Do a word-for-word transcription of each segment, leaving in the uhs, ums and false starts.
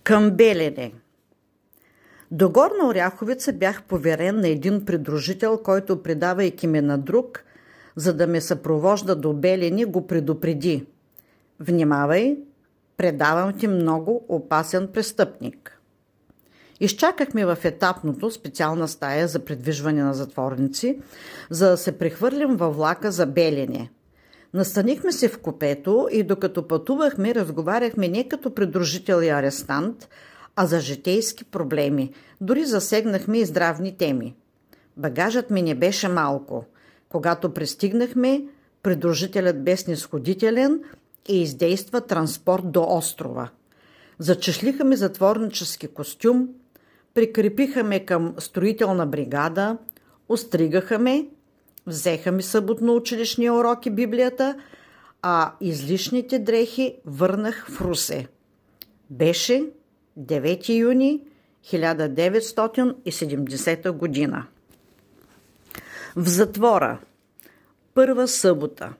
Към Белене. До Горна Оряховица бях поверен на един придружител, който, предавайки ме на друг, за да ме съпровожда до Белене, го предупреди: „Внимавай, предавам ти много опасен престъпник.“ Изчакахме в етапното, специална стая за придвижване на затворници, за да се прехвърлим във влака за Белене. Настанихме се в купето и докато пътувахме, разговаряхме не като придружител и арестант, а за житейски проблеми. Дори засегнахме и здравни теми. Багажът ми не беше малко. Когато пристигнахме, придружителят бе снизходителен и издейства транспорт до острова. Зачешлиха ми затворнически костюм, прикрепиха ме към строителна бригада, остригаха ме, взеха ми съботно училищния урок и Библията, а излишните дрехи върнах в Русе. Беше девети юни хиляда деветстотин и седемдесета година. В затвора. Първа събота.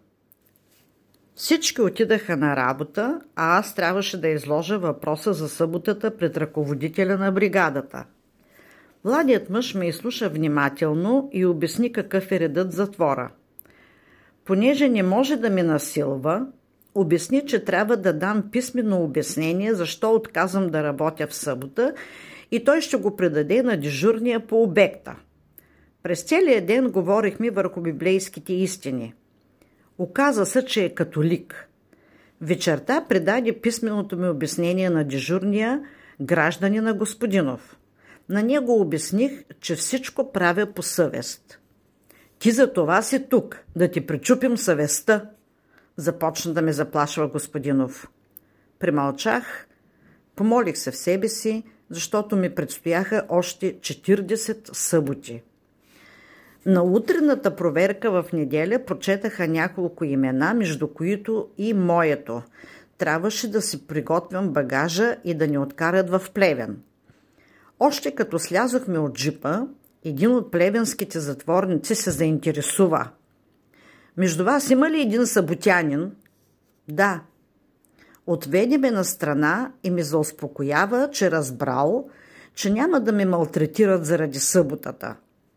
Всички отидаха на работа, а аз трябваше да изложа въпроса за съботата пред ръководителя на бригадата. Младият мъж ме изслуша внимателно и обясни какъв е редът в затвора. Понеже не може да ме насилва, обясни, че трябва да дам писмено обяснение защо отказвам да работя в събота и той ще го предаде на дежурния по обекта. През целия ден говорихме върху библейските истини. Оказа се, че е католик. Вечерта предаде писменото ми обяснение на дежурния гражданина Господинов. На него обясних, че всичко правя по съвест. „Ти за това си тук, да ти пречупим съвестта“, започна да ме заплашва Господинов. Премълчах, помолих се в себе си, защото ми предстояха още четиридесет съботи. На утрената проверка в неделя прочетаха няколко имена, между които и моето. Трябваше да си приготвям багажа и да ни откарат в Плевен. Още като слязохме от джипа, един от плевенските затворници се заинтересува: „Между вас има ли един съботянин?“ „Да.“ Отведе ме на страна и ме зауспокоява, че разбрал, че няма да ме малтретират заради съботата.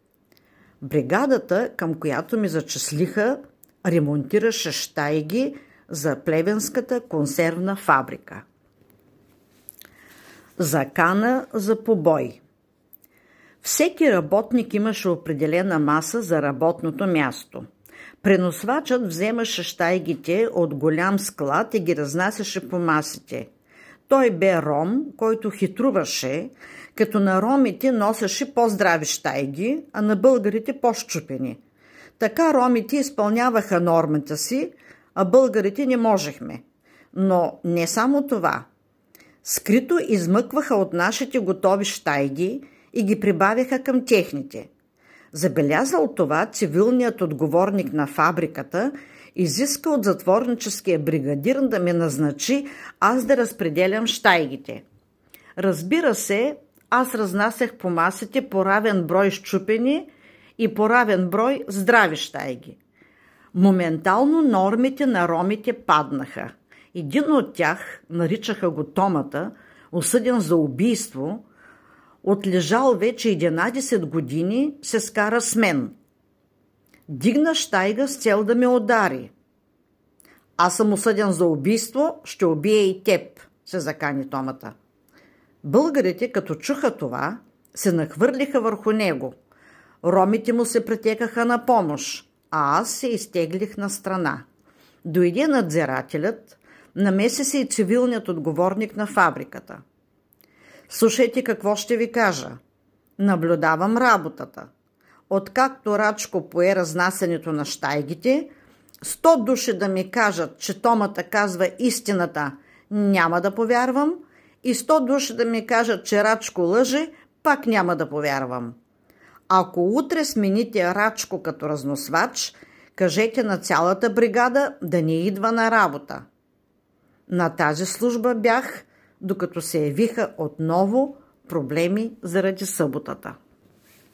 Бригадата, към която ми зачислиха, ремонтираше щайги за плевенската консервна фабрика. Закана за побой. Всеки работник имаше определена маса за работното място. Преносвачът вземаше щайгите от голям склад и ги разнасяше по масите. Той бе ром, който хитруваше, като на ромите носеше по-здрави щайги, а на българите по-щупени. Така ромите изпълняваха нормата си, а българите не можехме. Но не само това. Скрито измъкваха от нашите готови щайги и ги прибавяха към техните. Забелязал това, цивилният отговорник на фабриката изиска от затворническия бригадир да ме назначи аз да разпределям щайгите. Разбира се, аз разнасях по масите по равен брой счупени и по равен брой здрави щайги. Моментално нормите на ромите паднаха. Един от тях, наричаха го Томата, осъден за убийство, отлежал вече единадесет години, се скара с мен. Дигна щайга с цел да ме удари. „Аз съм осъден за убийство, ще убия и теб“, се закани Томата. Българите, като чуха това, се нахвърлиха върху него. Ромите му се претекаха на помощ, а аз се изтеглих на страна. Дойде надзирателят, намеси се и цивилният отговорник на фабриката. „Слушайте какво ще ви кажа. Наблюдавам работата. Откакто Рачко пое разнасянето на щайгите, сто души да ми кажат, че Томата казва истината, няма да повярвам, и сто души да ми кажат, че Рачко лъже, пак няма да повярвам. Ако утре смените Рачко като разносвач, кажете на цялата бригада да не идва на работа.“ На тази служба бях, докато се явиха отново проблеми заради съботата.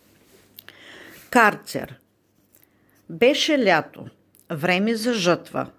Карцер. Беше лято, време за жътва.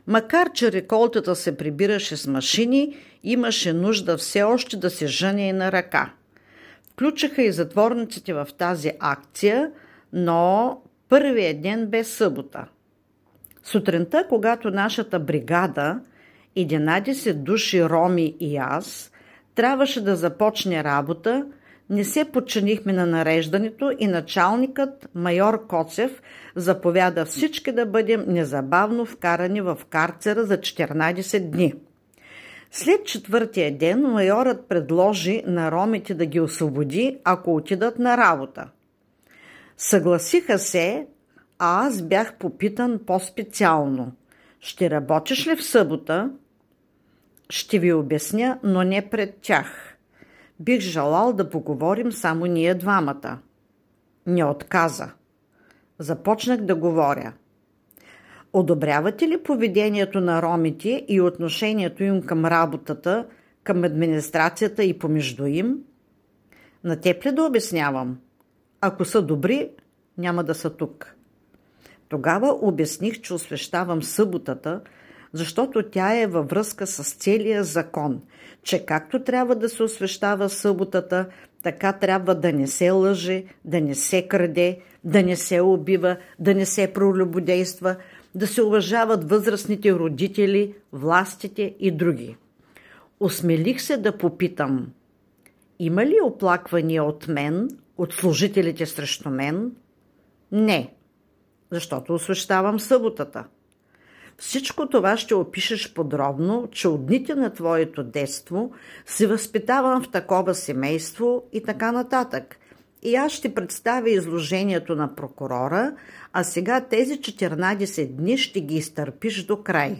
Макар че реколтата се прибираше с машини, имаше нужда все още да се жъне и на ръка. Включиха и затворниците в тази акция, но първият ден бе събота. Сутринта, когато нашата бригада, единадесет души роми и аз, трябваше да започне работа, не се подчинихме на нареждането и началникът, майор Коцев, заповяда всички да бъдем незабавно вкарани в карцера за четиринадесет дни. След четвъртия ден майорът предложи на ромите да ги освободи, ако отидат на работа. Съгласиха се, а аз бях попитан по-специално: ще работиш ли в събота? Ще ви обясня, но не пред тях. Бих желал да поговорим само ние двамата. Не отказа. Започнах да говоря. Одобрявате ли поведението на ромите и отношението им към работата, към администрацията и помежду им? На теб ли да обяснявам? Ако са добри, няма да са тук. Тогава обясних, че освещавам съботата, защото тя е във връзка с целия закон, че както трябва да се освещава съботата, така трябва да не се лъже, да не се краде, да не се убива, да не се прелюбодейства, да се уважават възрастните родители, властите и други. Осмелих се да попитам: има ли оплаквания от мен, от служителите срещу мен? Не, защото освещавам съботата. Всичко това ще опишеш подробно, че от дните на твоето детство се възпитавам в такова семейство и така нататък. И аз ще представя изложението на прокурора, а сега тези четиринадесет дни ще ги изтърпиш до край.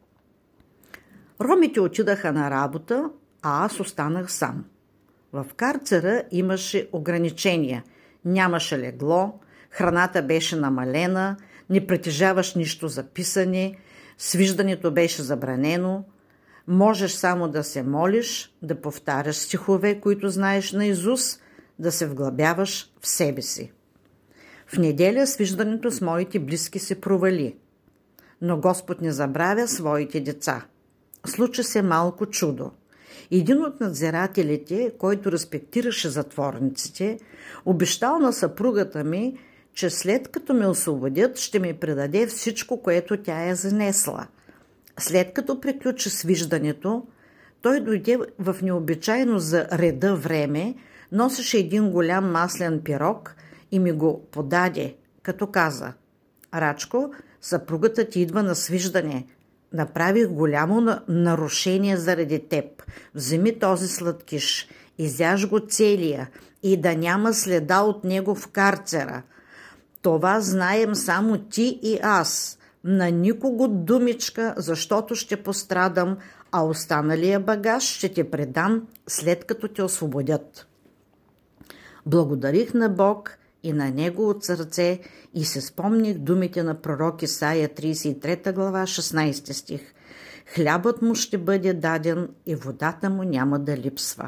Ромите отидаха на работа, а аз останах сам. В карцера имаше ограничения. Нямаше легло, храната беше намалена, не притежаваш нищо за писане, свиждането беше забранено, можеш само да се молиш, да повтаряш стихове, които знаеш наизуст, да се вглъбяваш в себе си. В неделя свиждането с моите близки се провали, но Господ не забравя своите деца. Случи се малко чудо. Един от надзирателите, който респектираше затворниците, обещал на съпругата ми, че след като ме освободят, ще ми предаде всичко, което тя е занесла. След като приключи свиждането, той дойде в необичайно за реда време, носеше един голям маслен пирог и ми го подаде, като каза: Рачко, съпругата ти идва на свиждане. Направих голямо нарушение заради теб. Вземи този сладкиш, изяж го целия и да няма следа от него в карцера. Това знаем само ти и аз. На никого думичка, защото ще пострадам, а останалия багаж ще те предам, след като те освободят. Благодарих на Бог и на Него от сърце и се спомних думите на пророк Исаия, тридесет и трета глава, шестнадесети стих. Хлябът му ще бъде даден и водата му няма да липсва.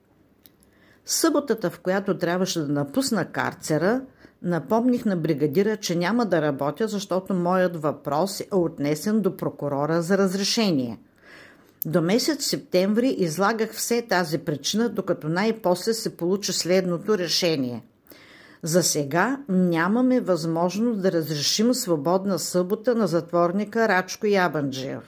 Съботата, в която трябваше да напусна карцера, напомних на бригадира, че няма да работя, защото моят въпрос е отнесен до прокурора за разрешение. До месец септември излагах все тази причина, докато най-после се получи следното решение. За сега нямаме възможност да разрешим свободна събота на затворника Рачко Ябанджиев.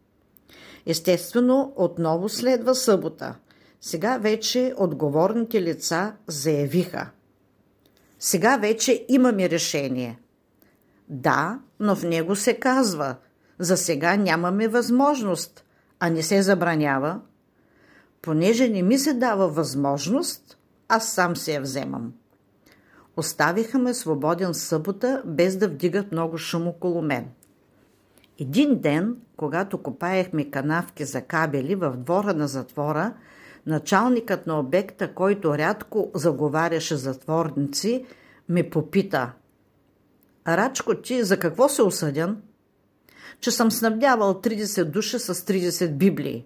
Естествено, отново следва събота. Сега вече отговорните лица заявиха: сега вече имаме решение. Да, но в него се казва: за сега нямаме възможност, а не се забранява. Понеже не ми се дава възможност, аз сам се я вземам. Оставиха ме свободен събота, без да вдигат много шум около мен. Един ден, когато копаехме канавки за кабели в двора на затвора, началникът на обекта, който рядко заговаряше затворници, ме попита: Рачко, ти за какво си осъден? Че съм снабдявал тридесет души с тридесет библии.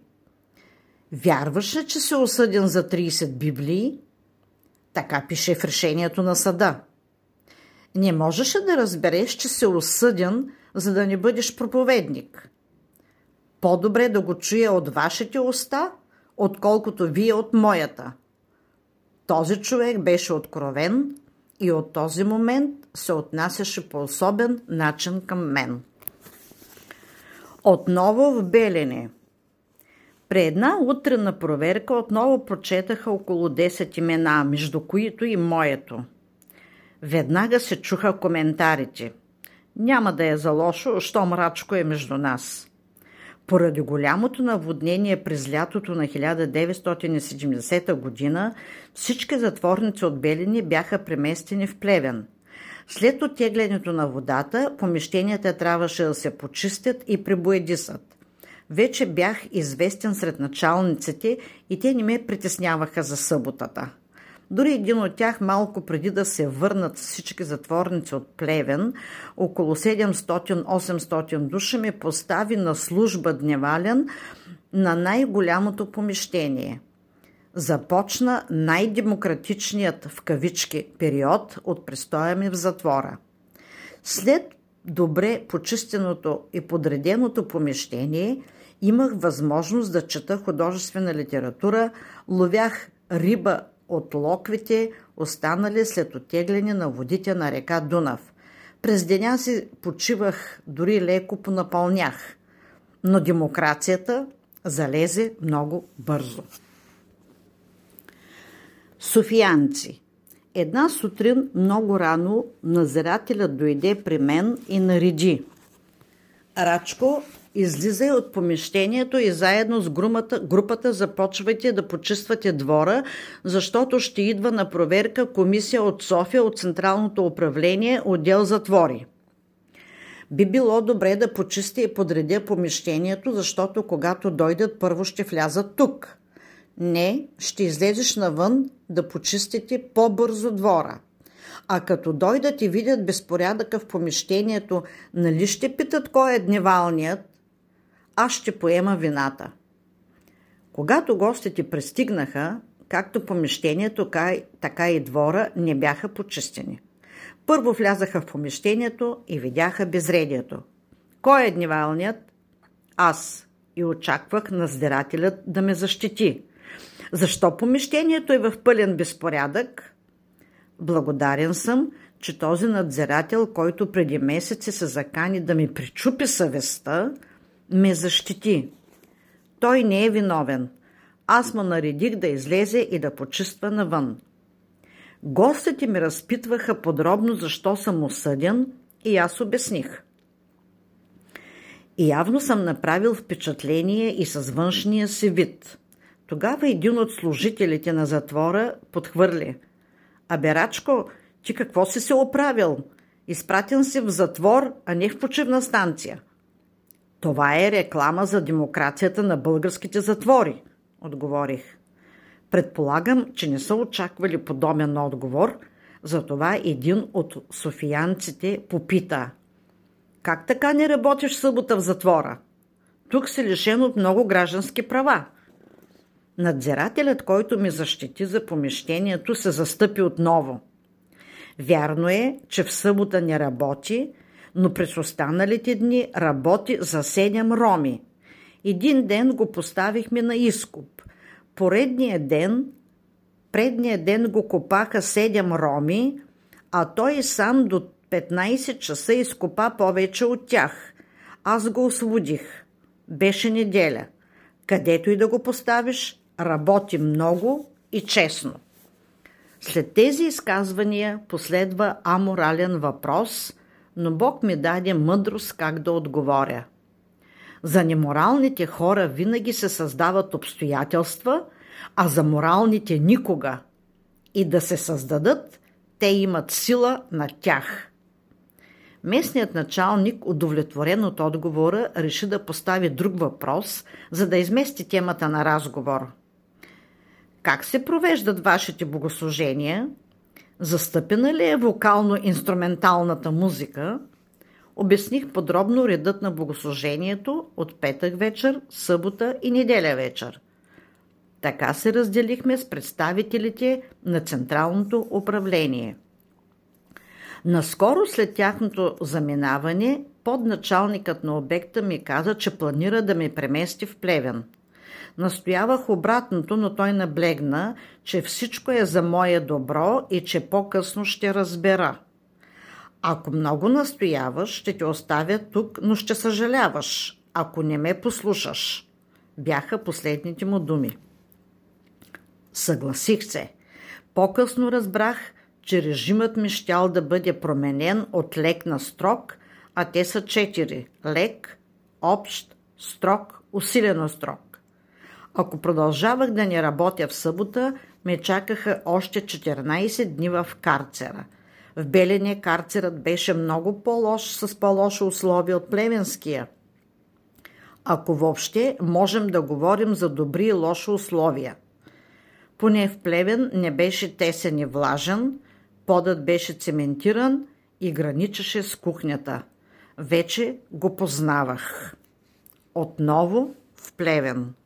Вярваш ли, че си осъден за тридесет библии? Така пише в решението на съда. Не можеш да разбереш, че си осъден, за да не бъдеш проповедник. По-добре да го чуя от вашите уста, отколкото вие от моята. Този човек беше откровен и от този момент се отнасяше по особен начин към мен. Отново в Белене. При една утренна проверка отново прочетаха около десет имена, между които и моето. Веднага се чуха коментарите. Няма да е за лошо, щом Рачко е между нас. Поради голямото наводнение през лятото на хиляда деветстотин и седемдесета година, всички затворници от Белене бяха преместени в Плевен. След оттеглянето на водата, помещенията трябваше да се почистят и пребоядисат. Вече бях известен сред началниците и те не ме притесняваха за съботата. Дори един от тях, малко преди да се върнат всички затворници от Плевен, около седемстотин-осемстотин души, ме постави на служба дневален на най-голямото помещение. Започна най-демократичният в кавички период от престоя ми в затвора. След добре почистеното и подреденото помещение имах възможност да чета художествена литература, ловях риба от локвите, останали след оттегляне на водите на река Дунав. През деня си почивах, дори леко понапълнях, но демокрацията залезе много бързо. Софиянци. Една сутрин много рано надзирателят дойде при мен и нареди: Рачко, излизай от помещението и заедно с групата, групата започвайте да почиствате двора, защото ще идва на проверка комисия от София, от Централното управление, отдел затвори. Би било добре да почисти и подредя помещението, защото когато дойдат, първо ще влязат тук. Не, ще излезеш навън да почистите по-бързо двора. А като дойдат и видят безпорядъка в помещението, нали ще питат кой е дневалният? Аз ще поема вината. Когато гостите пристигнаха, както помещението, така и двора не бяха почистени. Първо влязаха в помещението и видяха безредието. Кой е дневалният? Аз. И очаквах надзирателят да ме защити. Защо помещението е в пълен безпорядък? Благодарен съм, че този надзирател, който преди месеци се закани да ми причупи съвестта, ме защити. Той не е виновен. Аз му наредих да излезе и да почиства навън. Гостите ми разпитваха подробно защо съм осъден и аз обясних. И явно съм направил впечатление и с външния си вид. Тогава един от служителите на затвора подхвърли: Абе, Рачко, ти какво си се оправил? Изпратен си в затвор, а не в почивна станция. Това е реклама за демокрацията на българските затвори, отговорих. Предполагам, че не са очаквали подобен отговор, затова един от софиянците попита: Как така не работиш събота в затвора? Тук си лишен от много граждански права. Надзирателят, който ми защити за помещението, се застъпи отново. Вярно е, че в събота не работи, но през останалите дни работи за седем роми. Един ден го поставихме на изкоп. Поредния ден, предния ден го копаха седем роми, а той сам до петнайсет часа изкопа повече от тях. Аз го освободих. Беше неделя. Където и да го поставиш, работи много и честно. След тези изказвания последва аморален въпрос, но Бог ми даде мъдрост как да отговоря. За неморалните хора винаги се създават обстоятелства, а за моралните никога. И да се създадат, те имат сила на тях. Местният началник, удовлетворен от отговора, реши да постави друг въпрос, за да измести темата на разговор. Как се провеждат вашите богослужения? Застъпена ли е вокално-инструменталната музика? Обясних подробно редът на богослужението от петък вечер, събота и неделя вечер. Така се разделихме с представителите на Централното управление. Наскоро след тяхното заминаване, подначалникът на обекта ми каза, че планира да ме премести в Плевен. Настоявах обратното, но той наблегна, че всичко е за мое добро и че по-късно ще разбера. Ако много настояваш, ще те оставя тук, но ще съжаляваш, ако не ме послушаш, бяха последните му думи. Съгласих се. По-късно разбрах, че режимът ми щял да бъде променен от лек на строг, а те са четири – лек, общ, строг, усилено строг. Ако продължавах да не работя в събота, ме чакаха още четиринайсет дни в карцера. В Белене карцерът беше много по-лош, с по-лоши условия от плевенския. Ако въобще можем да говорим за добри и лоши условия. Поне в Плевен не беше тесен и влажен, подът беше цементиран и граничеше с кухнята. Вече го познавах. Отново в Плевен.